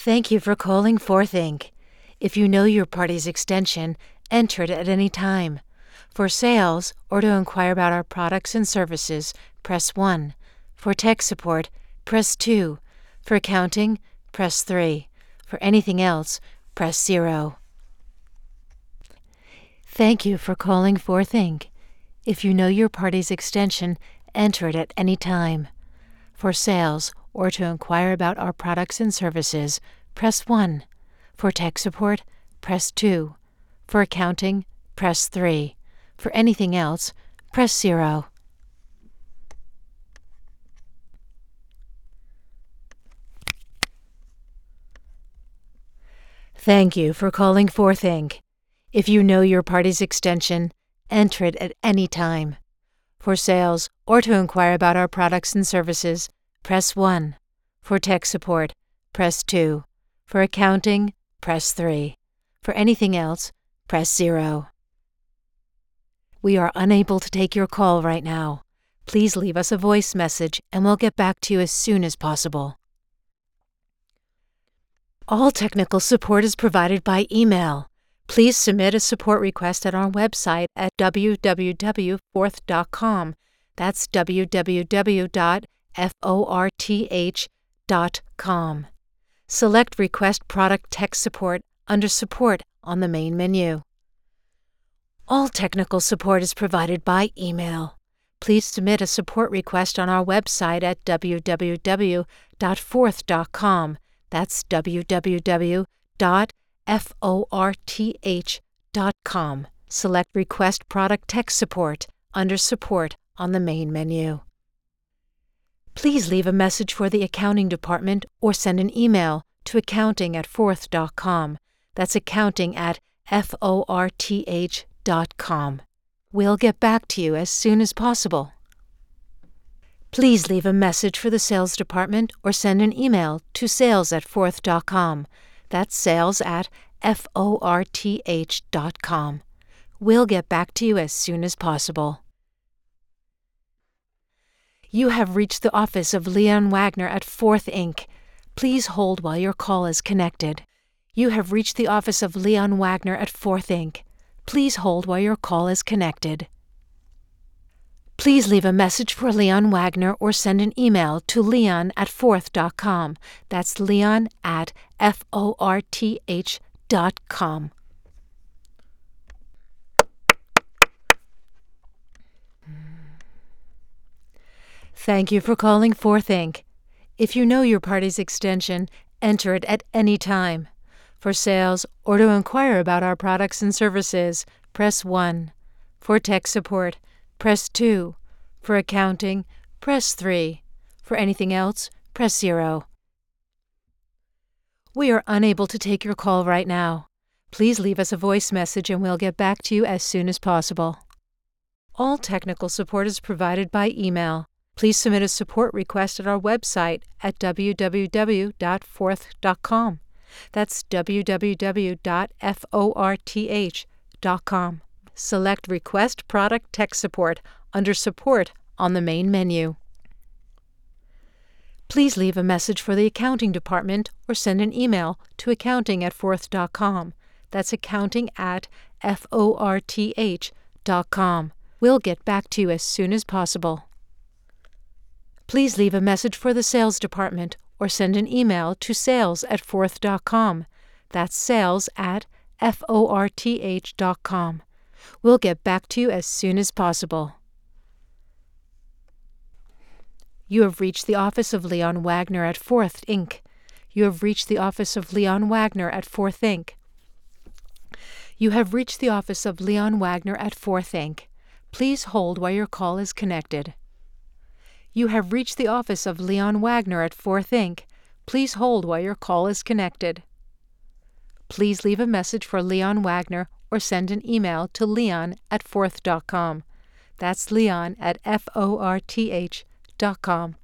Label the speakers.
Speaker 1: Thank you for calling Forth Inc. If you know your party's extension, enter it at any time. For sales or to inquire about our products and services, press 1. For tech support, press 2. For accounting, press 3. For anything else, press 0. Thank you for calling Forth Inc. If you know your party's extension, enter it at any time. For sales or to inquire about our products and services, press 1. For tech support, press 2. For accounting, press 3. For anything else, press 0. Thank you for calling Forth Inc. If you know your party's extension, enter it at any time. For sales or to inquire about our products and services, press 1. For tech support, press 2. For accounting, press 3. For anything else, press 0. We are unable to take your call right now. Please leave us a voice message and we'll get back to you as soon as possible. All technical support is provided by email. Please submit a support request at our website at www.forth.com. That's www.forth.com. Select Request Product Tech Support under Support on the main menu. All technical support is provided by email. Please submit a support request on our website at www.forth.com. That's www.forth.com. Select Request Product Tech Support under Support on the main menu. Please leave a message for the accounting department or send an email to accounting@forth.com. That's accounting@forth.com. We'll get back to you as soon as possible. Please leave a message for the sales department or send an email to sales@forth.com. That's sales@forth.com. We'll get back to you as soon as possible. You have reached the office of Leon Wagner at Forth Inc. Please hold while your call is connected. You have reached the office of Leon Wagner at Forth Inc. Please hold while your call is connected. Please leave a message for Leon Wagner or send an email to leon@forth.com. That's leon@forth.com. Thank you for calling Forth Inc. If you know your party's extension, enter it at any time. For sales or to inquire about our products and services, press 1. For tech support, press 2. For accounting, press 3. For anything else, press 0. We are unable to take your call right now. Please leave us a voice message and we'll get back to you as soon as possible. All technical support is provided by email. Please submit a support request at our website at www.forth.com. That's www.forth.com. Select Request Product Tech Support under Support on the main menu. Please leave a message for the accounting department or send an email to accounting@forth.com. That's accounting@forth.com. We'll get back to you as soon as possible. Please leave a message for the sales department or send an email to sales@forth.com. That's sales@forth.com. We'll get back to you as soon as possible. You have reached the office of Leon Wagner at Forth Inc. You have reached the office of Leon Wagner at Forth Inc. You have reached the office of Leon Wagner at Forth Inc. Please hold while your call is connected. You have reached the office of Leon Wagner at Forth Inc. Please hold while your call is connected. Please leave a message for Leon Wagner or send an email to leon@forth.com. That's leon@forth.com.